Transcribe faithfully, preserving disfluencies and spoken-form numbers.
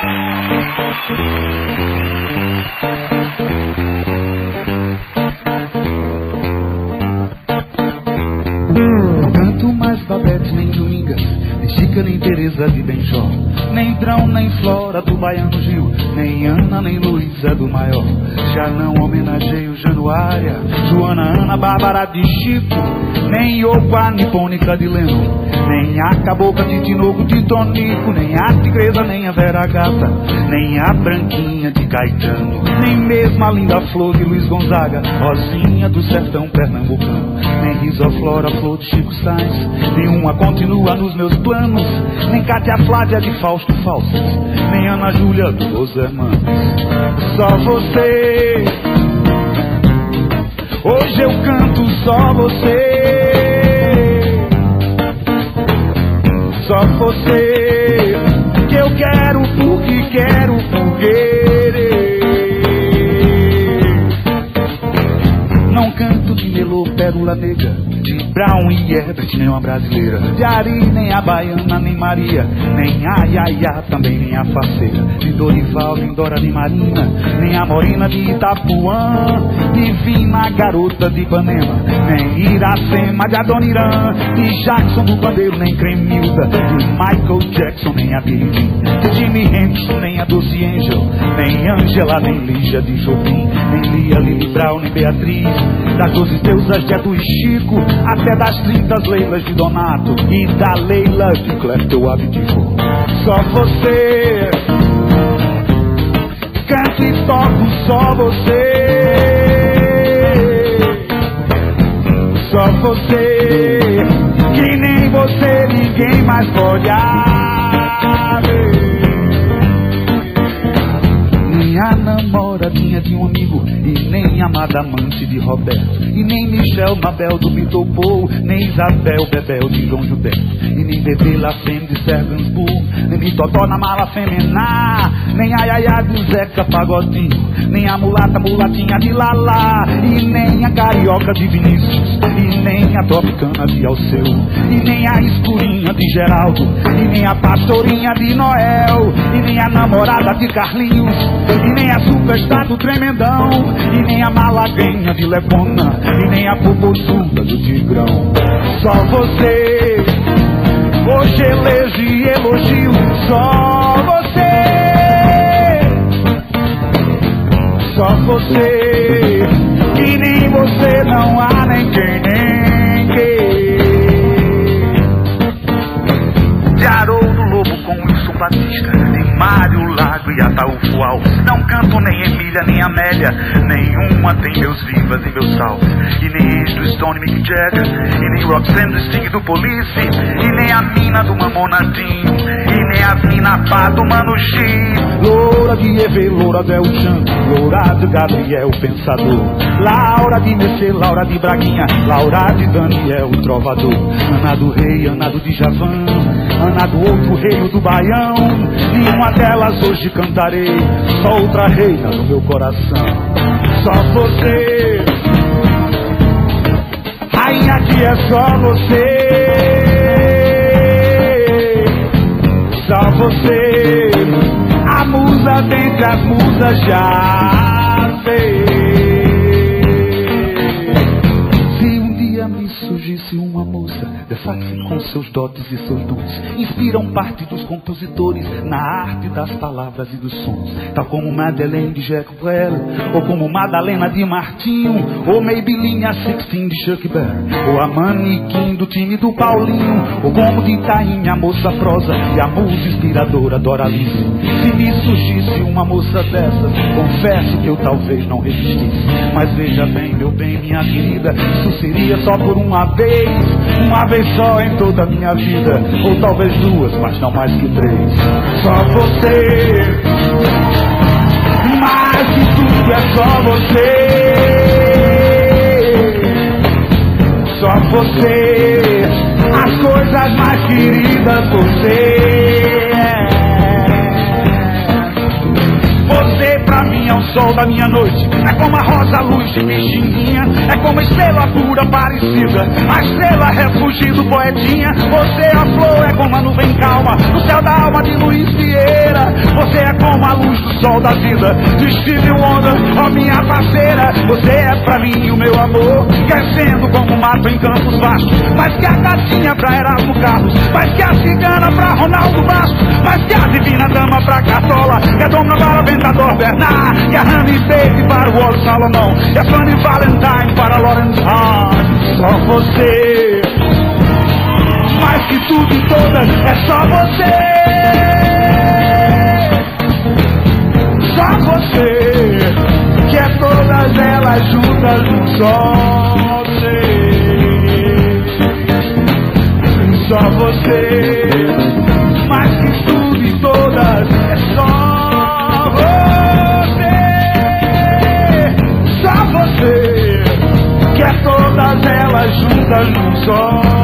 Não canto mais Babete, nem Domingas, nem Chica, nem Teresa de Benjó, nem Drão, nem Flora do Baiano Gil, nem Ana, nem Luísa do Maior. Já não homenageio Januária, Joana, Ana, Bárbara de Chico, nem Yoko, a nipônica de Leno, nem a Cabocla de Tinoco de Tonico, nem a Tigresa, nem a Vera Gata, nem a Branquinha de Caetano, nem mesmo a linda Flor de Luiz Gonzaga, Rosinha do sertão pernambucano, nem Risoflora, Flor de Chico Sainz, nenhuma continua nos meus planos, nem Cátia Flávia de Fausto Falsas, nem Ana Júlia dos Hermanos. Só você, hoje eu canto só você, só você, que eu quero porque quero por querer. Não canto de Melô, Pérola Negra, de Brown e Herbert, nem uma brasileira, de Ari, nem a baiana, nem Maria, nem a Yaya, também nem a faceira, de Dorival, nem Dora, nem Marina, nem a Morina de Itapuã, Divina, garota de Ipanema, nem Iracema de Adoniran, de Jackson do Bandeiro, nem Cremilda, de Michael Jackson, nem a Billie, de Jimi Hendrix, nem a Doce Angel, nem Angela, nem Lígia de Jobim, nem Lia, Lili Brown, nem Beatriz, das doze deusas de Edu e Chico, até das trinta Leilas de Donato e da Leila de Cléber eu abdico. Só você, canto e toco só você, só você, que nem você ninguém mais pode haver. Nem a namoradinha de um amigo, e nem a amada amante de Roberto, e nem Michel Mabel do Beatle Paul, nem Isabel Bebel de João Gilberto, e nem Bebê Lafemme de Sergansburg, nem Mitotó na mala Femená, nem a Yaya do Zeca Pagodinho, nem a mulata mulatinha de Lala, e nem a carioca de Vinícius, e nem a tropicana de Alceu, e nem a escurinha de Geraldo, e nem a pastorinha de Noel, e nem a namorada de Carlinhos, e nem a superstar do Tremendão, e nem a malaguinha de Lepona, e nem a popozuda do Tigrão. Só você, hoje elejo e elogio só você, só você, que nem você não há nem quem nem quem. De Haroldo Lobo com Wilson Batista, de Mário Lago e Ataúfo Alves, não canto nem Emília nem Amélia, nenhuma tem meus vivas e meus salves, e nem ex do Stone Mick Jagger, e nem Roxanne do Sting do Police, e nem a mina do Mamonadinho, e nem a mina pá do Mano X, Loura de Eve, Loura del Chan, Loura de Gabriel Pensador, Laura de Mercê, Laura de Braguinha, Laura de Daniel Trovador, Ana do Rei, Ana do Djavan, Ana do outro reino do Baião, nenhuma delas hoje cantarei, só outra reina no meu coração. Só você, rainha que é só você, só você, a musa dentre as musas já sei. Se um dia me surgisse uma moça versátil com seus dotes e seus dons, inspiram parte dos compositores na arte das palavras e dos sons, tal como Madeleine de Jacques Brel, ou como Madalena de Martinho, ou Maybelline a Sixteen de Chuck Berry, ou a manequim do time do Paulinho, ou como de Itaim a moça prosa e a musa inspiradora Doralice. Se me surgisse uma moça dessas, confesso que eu talvez não resistisse, mas veja bem, meu bem, minha querida, isso seria só por uma vez, uma vez só em toda a minha vida, ou talvez duas, mas não mais que três. Só você, mais que tudo é só você, só você, as coisas mais queridas você é. Você pra mim mim é o sol da minha noite, é como a rosa luz de Pixinguinha, é como a estrela pura parecida, a estrela refúgio do poetinha. Você é a flor, é como a nuvem calma no céu da alma de Luiz Vieira. Você é como a luz do sol da vida de Stevie Wonder, ó minha parceira. Você é pra mim o meu amor, crescendo como o mato em campos vastos, mais que a gatinha pra Erasmo Carlos, mais que a cigana pra Ronaldo Bastos, mais que a divina dama pra Cartola, que a dona para Ventador Bernard, que a Honey Baby para o Wall Salomão, e a Fanny Valentine para Lawrence Hahn. Só você, mais que tudo e todas, é só você. Só você, que é todas elas juntas num só ser. Só você, mais que tudo e todas, é só você. Só você, que é todas elas juntas num só